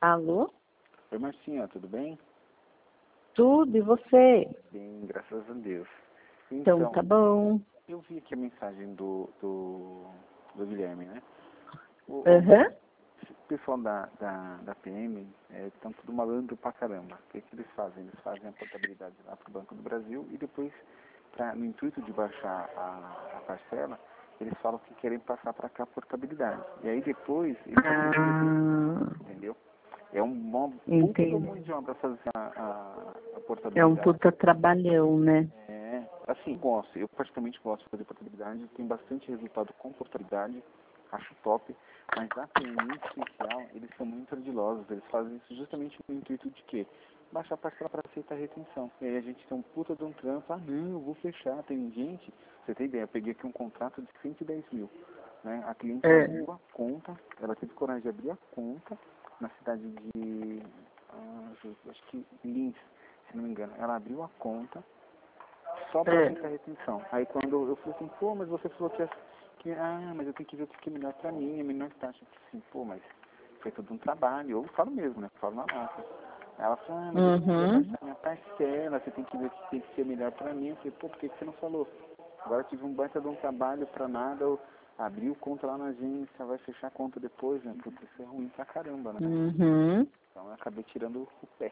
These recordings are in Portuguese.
Alô? Oi, Marcinha, tudo bem? Tudo, e você? Bem, graças a Deus. Então tá bom. Eu vi aqui a mensagem do Guilherme, né? O pessoal da PM estão tudo malandro pra caramba. O que eles fazem? Eles fazem a portabilidade lá pro Banco do Brasil e depois, no intuito de baixar a parcela, eles falam que querem passar para cá a portabilidade. E aí depois, eles entendeu? É um puta do mão de obra fazer a portabilidade. É um puta trabalhão, né? Assim, gosto. Eu praticamente gosto de fazer portabilidade. Tem bastante resultado com portabilidade. Acho top. Mas a PMI especial, eles são muito ardilosos. Eles fazem isso justamente no intuito de quê? Baixar a parcela para aceitar a retenção. E aí a gente tem um puta de um trampo. Ah, não, eu vou fechar. Tem gente, você tem ideia, eu peguei aqui um contrato de 110 mil. Né? A cliente abriu a conta, ela teve coragem de abrir a conta na cidade de, acho que Lins, se não me engano. Ela abriu a conta só para aceitar a retenção. Aí quando eu falei assim, pô, mas você falou mas eu tenho que ver o que é melhor para mim, a menor taxa. Eu falei assim, pô, mas foi tudo um trabalho. Eu falo mesmo, né? Falo na lata. Ela falou, mas eu tenho que baixar minha parcela, você tem que ver o que tem que ser melhor para mim. Eu falei, pô, por que você não falou? Agora eu tive um baita de um trabalho para nada, eu abri o conta lá na agência, vai fechar a conta depois, né? Porque isso é ruim pra caramba, né? Então eu acabei tirando o pé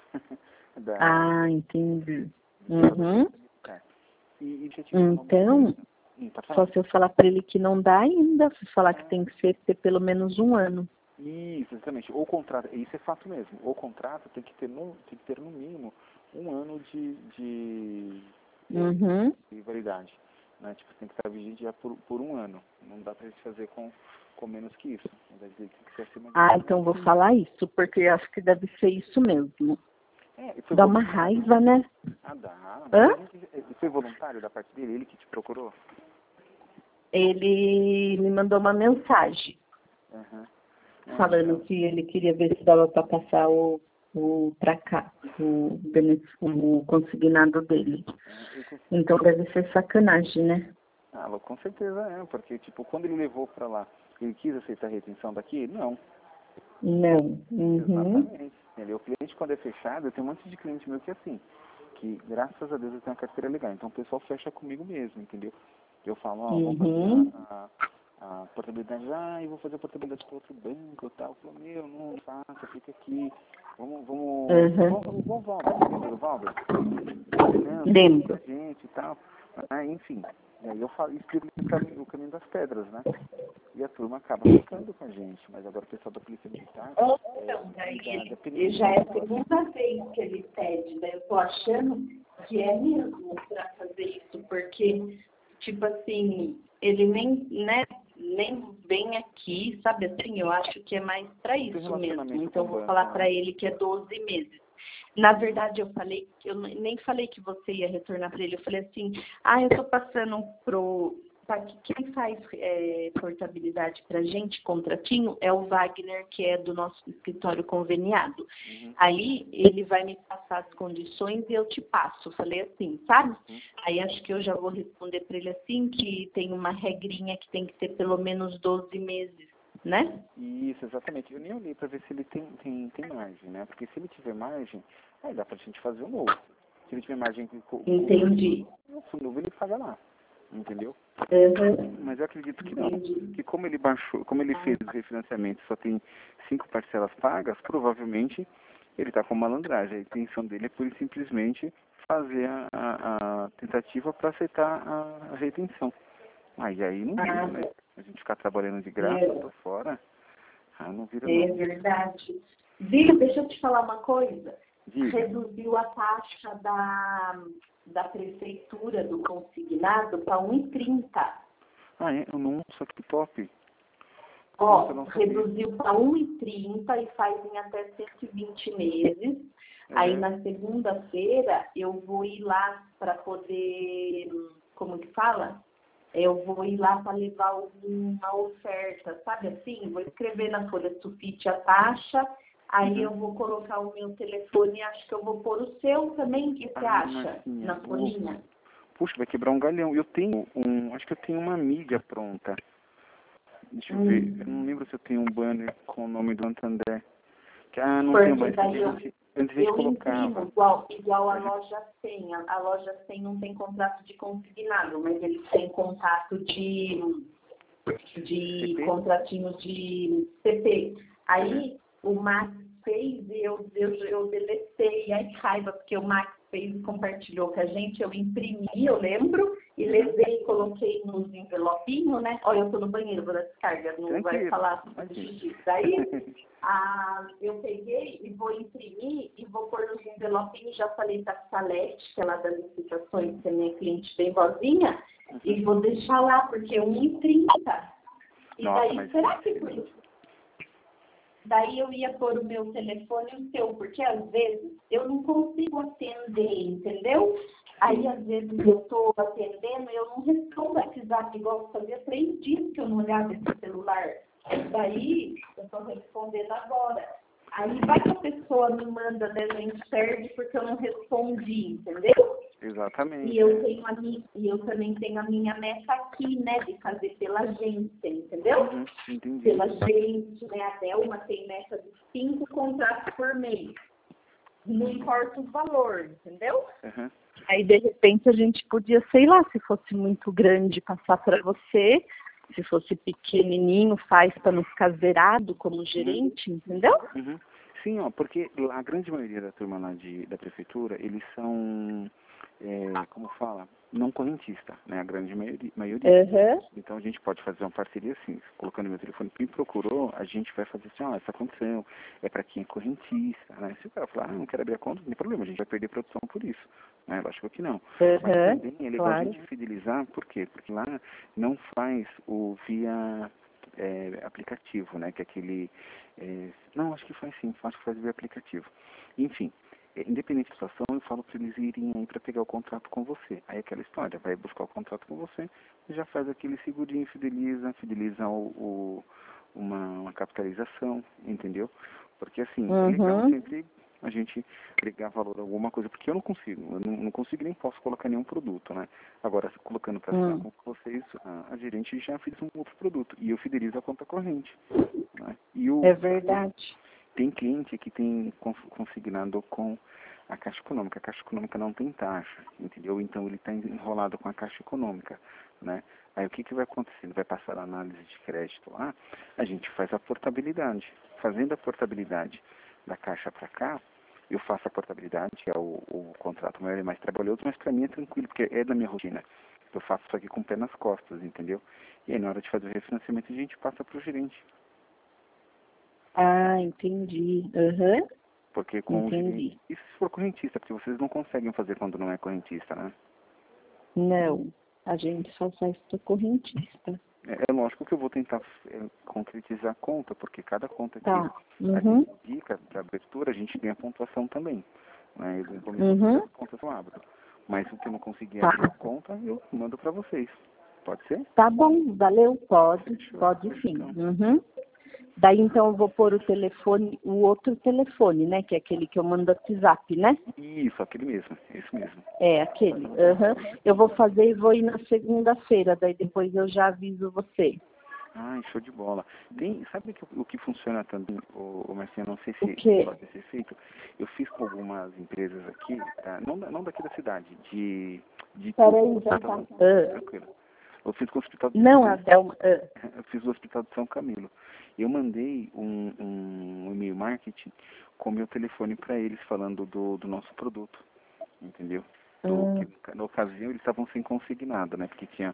Entendi. Então, só se eu falar para ele que não dá ainda, se falar que tem que ter pelo menos um ano. Isso, exatamente. O contrato, isso é fato mesmo. O contrato tem que ter no mínimo um ano de validade. Né? Tipo, tem que estar vigente já por um ano. Não dá pra gente fazer com menos que isso. Tem que ser acima de então vou falar isso, porque acho que deve ser isso mesmo. Foi dá uma raiva, né? Dá. Foi voluntário da parte dele? Ele que te procurou? Ele me mandou uma mensagem. Falando que ele queria ver se dava para passar para cá, o consignado dele. Então deve ser sacanagem, né? Com certeza porque tipo, quando ele levou para lá, ele quis aceitar a retenção daqui? Não. Exatamente. O cliente, quando é fechado, eu tenho um monte de cliente meu que é assim, que graças a Deus eu tenho uma carteira legal, então o pessoal fecha comigo mesmo, entendeu? Eu falo, vamos fazer a portabilidade, eu vou fazer a portabilidade para outro banco e tal. Eu falo, não faça, fica aqui. Vamos, o Valber, lembra do Valber? Lembro. Gente e tal. Enfim, e aí eu explico o caminho das pedras, né? E a turma acaba ficando com a gente, mas agora o pessoal da Polícia Militar... já é a segunda vez que ele pede, daí eu tô achando que é mesmo para fazer isso, porque, tipo assim, ele nem vem aqui, sabe assim, eu acho que é mais para isso mesmo. Então eu vou falar para ele que é 12 meses. Na verdade, eu nem falei que você ia retornar para ele, eu falei assim, eu tô passando quem faz portabilidade pra gente, contratinho, é o Wagner, que é do nosso escritório conveniado. Aí ele vai me passar as condições e eu te passo. Falei assim, sabe? Aí acho que eu já vou responder para ele assim, que tem uma regrinha que tem que ter pelo menos 12 meses, né? Isso, exatamente. Eu nem olhei para ver se ele tem margem, né? Porque se ele tiver margem, aí dá pra gente fazer um novo. Se ele tiver margem... Entendi. O novo ele paga lá. Entendeu? Mas eu acredito que não. Que como ele fez o refinanciamento, só tem 5 parcelas pagas, provavelmente ele está com malandragem. A intenção dele é pura e simplesmente fazer a tentativa para aceitar a retenção. Aí não vira, né? A gente ficar trabalhando de graça por fora, não vira não. É verdade. Viu, deixa eu te falar uma coisa. Diga. Reduziu a taxa da prefeitura do consignado para 1,30. Nossa, que top. Reduziu para 1,30 e faz em até 120 meses. Aí na segunda-feira eu vou ir lá para poder, como que fala? Eu vou ir lá para levar uma oferta, sabe assim? Vou escrever na folha sulfite a taxa. Aí eu vou colocar o meu telefone e acho que eu vou pôr o seu também, o que você acha? Na folhinha. Puxa, vai quebrar um galhão. Eu tenho acho que eu tenho uma mídia pronta. Deixa eu ver, eu não lembro se eu tenho um banner com o nome do Santander. Ah, não tem Porque mais. daí Antes a gente eu colocava. imprimo igual a loja 100. A loja 100 não tem contrato de consignado, mas eles têm contato de CP? contratinho de CP. Aí o Max fez e eu deletei. Ai, que raiva, porque o Max fez e compartilhou com a gente. Eu imprimi, eu lembro, e levei, coloquei nos envelopinhos, né? Olha, eu tô no banheiro, vou dar descarga, não vai falar sobre xixi. Daí, eu peguei e vou imprimir e vou pôr nos envelopinhos. Já falei com a Salete, que é lá das licitações, que é minha cliente bem boazinha, e vou deixar lá, porque é 1,30. E Nossa, daí, mas será que por isso? Daí eu ia pôr o meu telefone e o seu, porque às vezes eu não consigo atender, entendeu? Aí às vezes eu estou atendendo e eu não respondo WhatsApp, igual fazia 3 dias que eu não olhava esse celular. Daí eu estou respondendo agora. Aí vai que a pessoa me manda desenho serve porque eu não respondi, entendeu? Exatamente. E eu tenho eu também tenho a minha meta aqui, né, de fazer pela agência, entendeu? Entendi. Pela gente, né, a Delma tem meta de 5 contratos por mês. Não importa o valor, entendeu? Aí, de repente, a gente podia, sei lá, se fosse muito grande, passar para você. Se fosse pequenininho, faz para não ficar zerado como gerente, entendeu? Sim, ó, porque a grande maioria da turma lá da prefeitura, eles são, como fala, não correntista, né? A grande maioria. Então a gente pode fazer uma parceria assim, colocando meu telefone, quem procurou, a gente vai fazer assim, essa condição é para quem é correntista, né? Se o cara falar, não quero abrir a conta, não tem problema, a gente vai perder produção por isso, né? Lógico que não. Mas também é legal a gente fidelizar, por quê? Porque lá não faz o via aplicativo, né? Que é aquele... não, acho que faz sim, acho que faz via aplicativo. Enfim, independente da situação, eu falo para eles irem aí para pegar o contrato com você. Aí aquela história, vai buscar o contrato com você, já faz aquele segurinho, fideliza uma capitalização, entendeu? Porque assim, é legal sempre a gente agregar valor a alguma coisa, porque eu não consigo, não consigo nem posso colocar nenhum produto, né? Agora, colocando para assinar com vocês, a gerente já fez um outro produto, e eu fidelizo a conta corrente, né? É verdade. Tem cliente que tem consignado com a Caixa Econômica. A Caixa Econômica não tem taxa, entendeu? Então ele está enrolado com a Caixa Econômica, né? Aí o que vai acontecer? Ele vai passar a análise de crédito lá, a gente faz a portabilidade. Fazendo a portabilidade da Caixa para cá, eu faço a portabilidade, que é o contrato maior e mais trabalhoso, mas para mim é tranquilo, porque é da minha rotina. Eu faço isso aqui com o pé nas costas, entendeu? E aí na hora de fazer o refinanciamento a gente passa para o gerente. Ah, entendi. Porque com o gerente, isso se for correntista, porque vocês não conseguem fazer quando não é correntista, né? Não, a gente só faz para correntista. É lógico que eu vou tentar concretizar a conta, porque cada conta que Tá. a gente indica para abertura, a gente tem a pontuação também. Né? Eventualmente, as contas eu abro. Mas o que eu não conseguir abrir a conta, eu mando para vocês. Pode ser? Tá bom, valeu, pode sim. Então. Daí então eu vou pôr o outro telefone, né? Que é aquele que eu mando WhatsApp, né? Isso, aquele mesmo, esse mesmo. É, aquele. Eu vou fazer e vou ir na segunda-feira, daí depois eu já aviso você. Ai, show de bola. Sabe o que funciona também, o Marcinha, não sei O se quê? pode ser feito. Eu fiz com algumas empresas aqui, não daqui da cidade, Peraí, já tá. Tranquilo. Eu fiz com o hospital Não, Adelma. Eu fiz o hospital de São Camilo. Eu mandei um e-mail marketing com meu telefone para eles falando do nosso produto, entendeu? Que, na ocasião eles estavam sem consignado, né? Porque tinha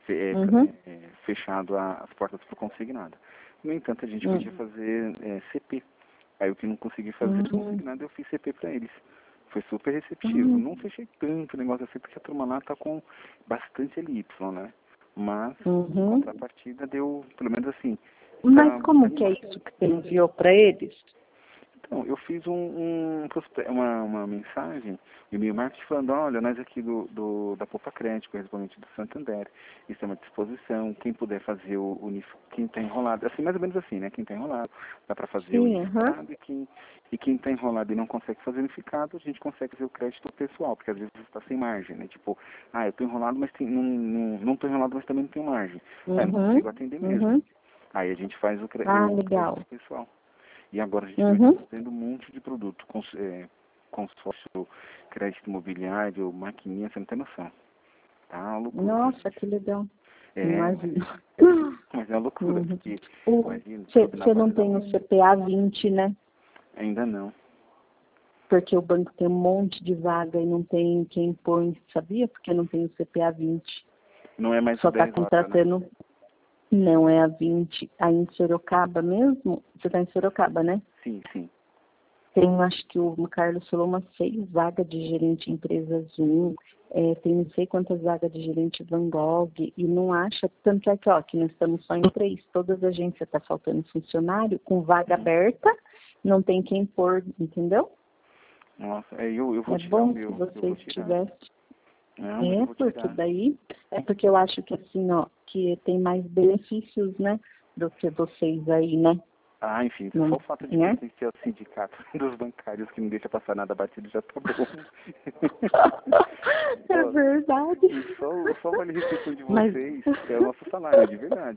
fechado as portas para consignado. No entanto, a gente podia fazer CP. Aí o que não consegui fazer consignado, eu fiz CP para eles. Foi super receptivo. Não fechei tanto negócio assim, porque a turma lá tá com bastante LY, né? Mas, em contrapartida, deu, pelo menos assim... Mas como que é isso que você enviou para eles? Então, eu fiz uma mensagem, um e-mail marketing falando, olha, nós aqui da Poupa Crédito, principalmente do Santander, estamos à disposição, quem puder fazer quem está enrolado, assim, mais ou menos assim, né? Quem está enrolado, dá para fazer o unificado, e quem está enrolado e não consegue fazer unificado, a gente consegue fazer o crédito pessoal, porque às vezes você está sem margem, né? Tipo, eu estou enrolado, mas não estou enrolado, mas também não tenho margem. Aí eu não consigo atender mesmo. Aí a gente faz o crédito legal. pessoal. E agora a gente vai tendo um monte de produto, consórcio, crédito imobiliário, maquininha, você não tem noção. Tá uma loucura. Nossa, que legal. Imagina. Mas é uma loucura, porque você não tem o CPA 20, né? Ainda não. Porque o banco tem um monte de vaga e não tem quem põe, sabia? Porque não tem o CPA 20. Não é mais só o 10 está contratando. Né? Não é a 20. Aí em Sorocaba mesmo, você está em Sorocaba, né? Sim, sim. Tem, acho que o Carlos falou, umas 6 vagas de gerente empresa Zoom, tem não sei quantas vagas de gerente Van Gogh, e não acha, tanto é que, ó, que nós estamos só em 3, todas as agências está faltando funcionário, com vaga aberta, não tem quem pôr, entendeu? Nossa, eu vou tirar bom o meu. Se vocês tivessem. Não, porque daí, porque eu acho que assim, ó, que tem mais benefícios, né, do que vocês aí, né? Enfim, só o fato de pertencer ao sindicato dos bancários que não deixa passar nada batido já tá bom. É verdade. E só vale refeição de vocês, que é o nosso salário, de verdade.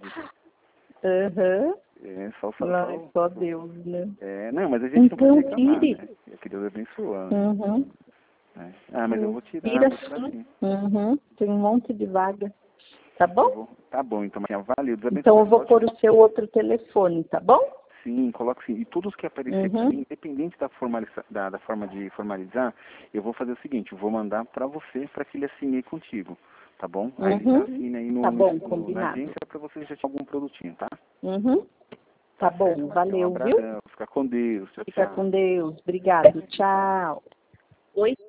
Só Deus, né? Não, mas a gente então, não pode reclamar, né? Que Deus abençoa. Mas eu vou tirar sim. Tem um monte de vaga. Tá bom? Tá bom, então, valeu. Deus abençoe. Então eu vou pôr o seu outro telefone, tá bom? Sim, coloque sim. E todos que aparecer para mim, independente da forma de formalizar, eu vou fazer o seguinte, eu vou mandar para você, para que ele assine contigo, tá bom? Aí ele já assina aí na agência para você já ter algum produtinho, tá? Tá bom, valeu, um abração, viu? Fica com Deus. Fica com Deus. Obrigado. Tchau. Oi?